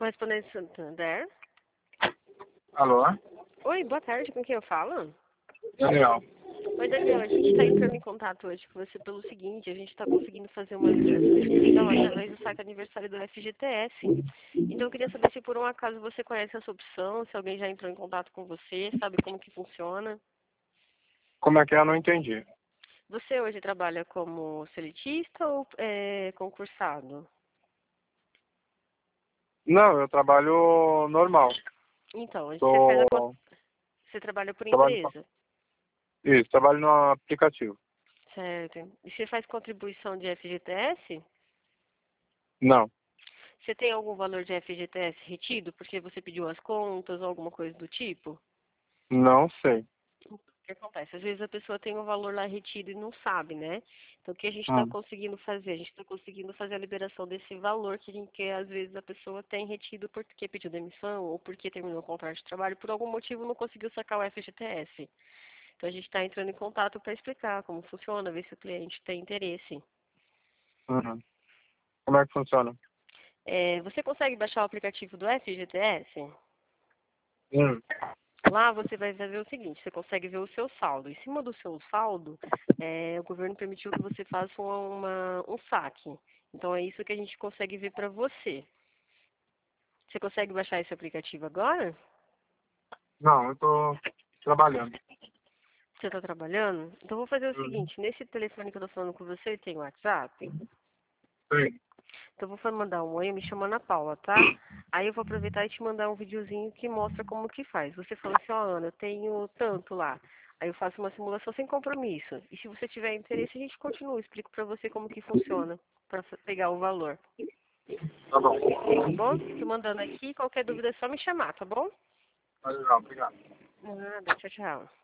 Correspondente Santander. Alô? Oi, boa tarde, com quem eu falo? Daniel. Oi, Daniel, a gente está entrando em contato hoje com você pelo seguinte, a gente está conseguindo fazer uma liberação especial através do saque aniversário do FGTS. Então eu queria saber se por um acaso você conhece essa opção, se alguém já entrou em contato com você, sabe como que funciona. Como é que é? Eu não entendi. Você hoje trabalha como seletista ou concursado? Não, eu trabalho normal. Então, Tô... você trabalha por Trabalho... empresa, Isso, trabalho no aplicativo. certo? E você faz contribuição de FGTS? Não, Você tem algum valor de FGTS retido porque você pediu as contas ou alguma coisa do tipo? não sei. O que acontece? Às vezes a pessoa tem um valor lá retido e não sabe, né? Então o que a gente está Hum. conseguindo fazer? A gente está conseguindo fazer a liberação desse valor que às vezes a pessoa tem retido porque pediu demissão ou porque terminou o contrato de trabalho, por algum motivo não conseguiu sacar o FGTS. Então a gente está entrando em contato para explicar como funciona, ver se o cliente tem interesse. Uhum. Como é que funciona? Você consegue baixar o aplicativo do FGTS? Hum. Lá você vai ver o seguinte, você consegue ver o seu saldo. Em cima do seu saldo, o governo permitiu que você faça um saque. Então é isso que a gente consegue ver para você. Você consegue baixar esse aplicativo agora? Não, eu tô trabalhando. Você está trabalhando? Então vou fazer o Uhum. seguinte, nesse telefone que eu estou falando com você, tem WhatsApp? Sim. Então eu vou mandar um oi, me chama Ana Paula, tá? Aí eu vou aproveitar e te mandar um videozinho que mostra como que faz. Você fala assim, ó Ana, eu tenho tanto lá. Aí eu faço uma simulação sem compromisso. E se você tiver interesse, a gente continua. Explico pra você como que funciona, pra pegar o valor. Tá bom. Tá bom? Tô mandando aqui, qualquer dúvida é só me chamar, tá bom? Tá legal, obrigado. Nada, tchau, tchau.